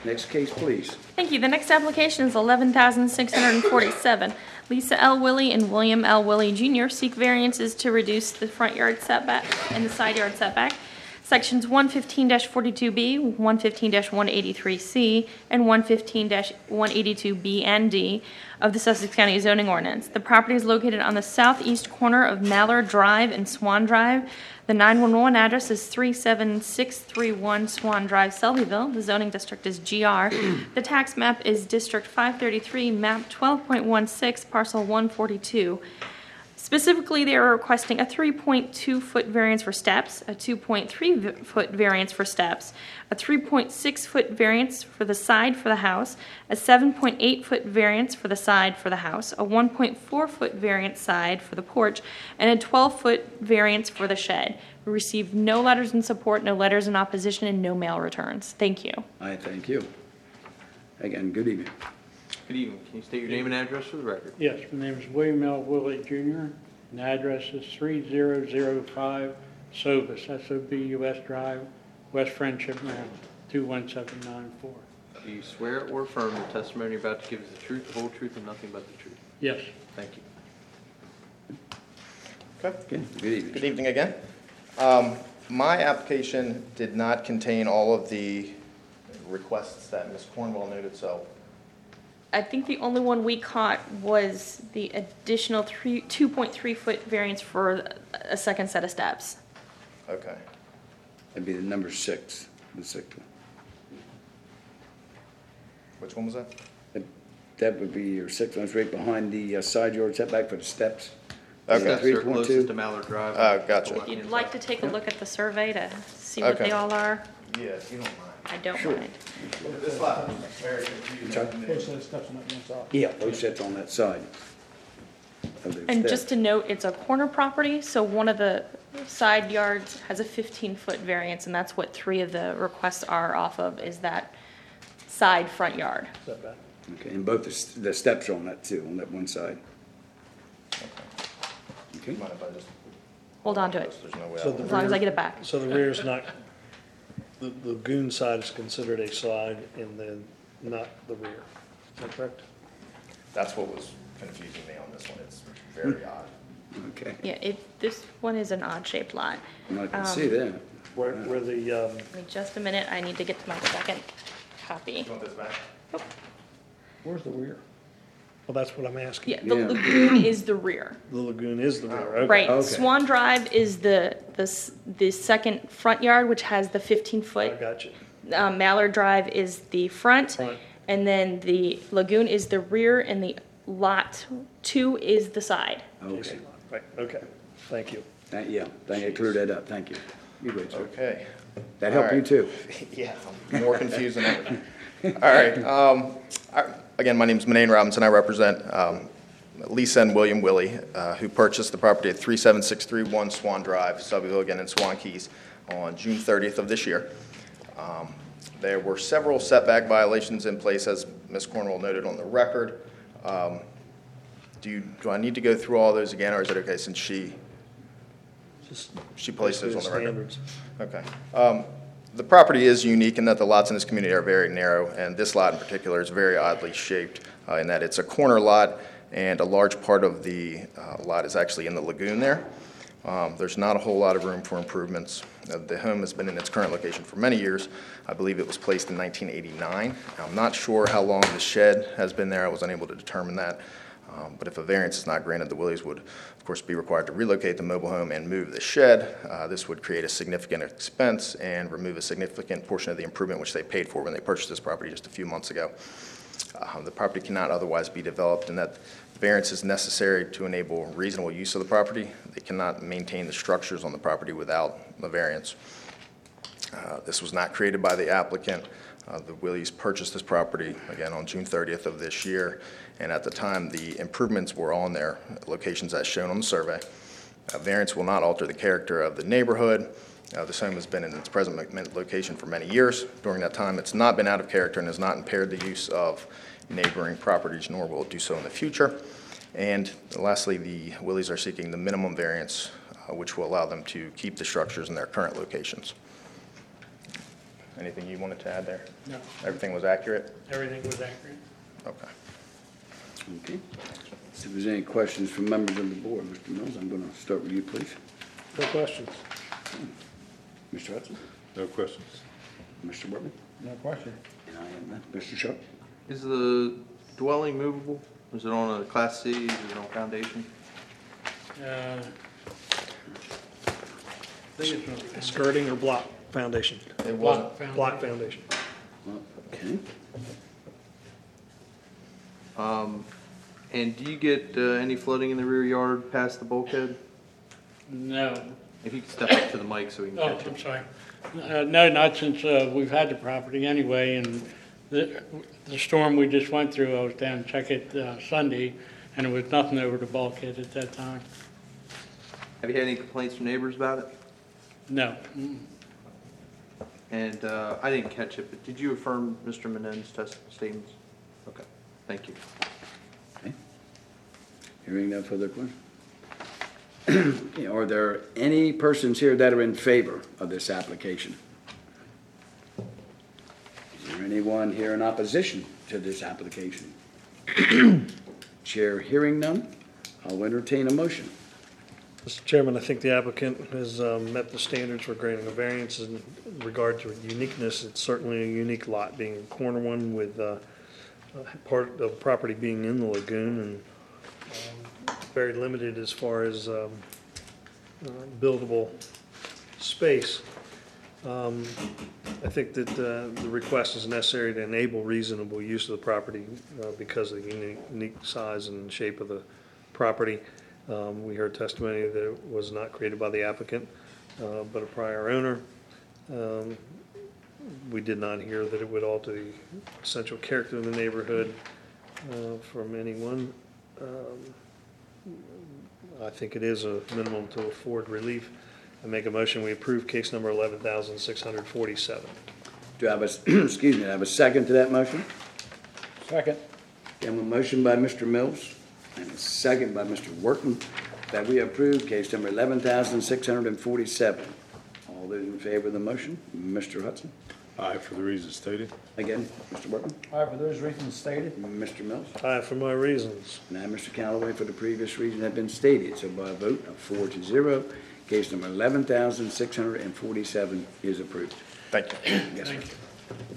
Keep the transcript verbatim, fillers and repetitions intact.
Next case, please. Thank you. The next application is eleven thousand six hundred forty-seven. Lisa L. Willie and William L. Willie Junior seek variances to reduce the front yard setback and the side yard setback. Sections one fifteen forty-two B, one fifteen one eighty-three C, and one fifteen one eighty-two B and D of the Sussex County zoning ordinance. The property is located on the southeast corner of Mallard Drive and Swan Drive. The nine one one address is three seven six three one Swan Drive, Selbyville. The zoning district is G R. The tax map is District five thirty-three, map twelve point one six, parcel one forty-two. Specifically, they are requesting a three point two foot variance for steps, a two point three foot variance for steps, a three point six foot variance for the side for the house, a seven point eight foot variance for the side for the house, a one point four foot variance side for the porch, and a twelve foot variance for the shed. We received no letters in support, no letters in opposition, and no mail returns. Thank you. I thank you. Again, good evening. Good evening. Can you state your name and address for the record? Yes, my name is William L. Willie Junior, and the address is three thousand five Sobus, S O B U S Drive, West Friendship, Maryland, two one seven nine four. Do you swear or affirm the testimony you're about to give is the truth, the whole truth, and nothing but the truth? Yes. Thank you. Okay. Okay, good evening. Good evening again. Um, my application did not contain all of the requests that Miz Cornwell noted, so I think the only one we caught was the additional three, two point three foot variance for a second set of steps. okay. That'd be the number six, the sixth one. Which one was that? That- That would be your sixth one, it's right behind the uh, side yard setback for the steps. Okay. Steps three are point closest two. to Mallard Drive. Oh, gotcha. If you'd like to take a look at the survey to see what Okay. they all are, Yeah, if you don't mind. I don't Sure. mind. This lot is very confusing. Yeah, both sets on that side. of the And steps. just to note, it's a corner property, so one of the side yards has a fifteen foot variance, and that's what three of the requests are off of, is that side front yard. Okay, and both the s- the steps are on that too, on that one side. Okay, Mind if I just- Hold on to it, There's no way I So will- the as long as I rear- get it back. So the rear is not, the the lagoon side is considered a side and then not the rear. Is that correct? That's what was confusing me on this one. It's very odd. okay. Yeah, it, this one is an odd shaped lot. I can Um, see that. Where, where the, um, Give me just a minute, I need to get to my second copy. You want this back? where's the rear? Well, that's what I'm asking. Yeah, the Yeah. lagoon is the rear. The lagoon is the rear, okay. Right, Okay. Swan Drive is the, the, s- the second front yard, which has the fifteen I foot. got you. Um, Mallard Drive is the front. Front. And then the lagoon is the rear, and the lot two is the side. Okay, Right, okay, thank you. Thank- yeah, thank you, cleared that up, thank you. You great, sir. Okay. That helped you Alright. too? Yeah, I'm more confused than ever. All right. Um, I, again, my name is Manane Robinson. I represent um, Lisa and William Willie, uh, who purchased the property at three seven six three one Swan Drive, Selbyville, again in Swan Keys, on June thirtieth of this year. Um, there were several setback violations in place, as Miz Cornwell noted on the record. Um, do you, do I need to go through all those again, or is it okay since she Just she placed those on the record? standards. Okay. Um, The property is unique in that the lots in this community are very narrow, and this lot in particular is very oddly shaped uh, in that it's a corner lot, and a large part of the uh, lot is actually in the lagoon there. Um, There's not a whole lot of room for improvements. Uh, The home has been in its current location for many years. I believe it was placed in nineteen eighty-nine. I'm not sure how long the shed has been there. I was unable to determine that. Um, But if a variance is not granted, the Willies would, of course, be required to relocate the mobile home and move the shed. Uh, This would create a significant expense and remove a significant portion of the improvement which they paid for when they purchased this property just a few months ago. Uh, The property cannot otherwise be developed, and that variance is necessary to enable reasonable use of the property. They cannot maintain the structures on the property without the variance. Uh, This was not created by the applicant. Uh, The Willies purchased this property, again, on June thirtieth of this year, and at the time, the improvements were on their locations as shown on the survey. A variance will not alter the character of the neighborhood. Uh, This home has been in its present mo- location for many years. During that time, it's not been out of character and has not impaired the use of neighboring properties, nor will it do so in the future. And lastly, the Willies are seeking the minimum variance, uh, which will allow them to keep the structures in their current locations. Anything you wanted to add there? No, Everything was accurate? everything was accurate. Okay. Okay. So if there's any questions from members of the board, Mister Mills, I'm gonna start with you, please. No questions. Mister Hudson? No questions. Mister Workman? No question. And I am none. Mister Sharp? Is the dwelling movable? Is it on a class C? Is it on foundation? Uh, I think it's on- Skirting or block foundation? It Block Block foundation. foundation. Okay. Um, and do you get, uh, any flooding in the rear yard past the bulkhead? No. If you could step up to the mic so we can Oh, catch I'm it. sorry. Uh, no, not since, uh, we've had the property anyway, and the, the storm we just went through, I was down to check it, uh, Sunday, and there was nothing over the bulkhead at that time. Have you had any complaints from neighbors about it? No. Mm. And, uh, I didn't catch it, but did you affirm Mister Menendez's test statements? Okay, thank you. Okay. Hearing no further questions. Okay, are there any persons here that are in favor of this application? Is there anyone here in opposition to this application? Chair hearing none, I'll entertain a motion. Mister Chairman, I think the applicant has um, met the standards for granting a variance in regard to uniqueness. It's certainly a unique lot, being a corner one with uh, uh, part of the property being in the lagoon, and um, very limited as far as um, uh, buildable space. Um, I think that uh, the request is necessary to enable reasonable use of the property uh, because of the unique, unique size and shape of the property. Um, We heard testimony that it was not created by the applicant, uh, but a prior owner. Um, We did not hear that it would alter the essential character of the neighborhood uh, from anyone. Um, I think it is a minimum to afford relief. I make a motion, we approve case number eleven thousand six hundred forty-seven. Do I have a, excuse me, do I have a second to that motion? Second. I have a motion by Mister Mills and a second by Mister Workman that we approve case number eleven thousand six hundred forty-seven. All those in favor of the motion, Mister Hudson? Aye, for the reasons stated. Again, Mister Workman? All right, for those reasons stated. Mister Mills? Aye, for my reasons. Now, Mister Callaway, for the previous reason have been stated, so by a vote of four to zero, case number eleven thousand six hundred forty-seven is approved. Thank you. Yes, sir.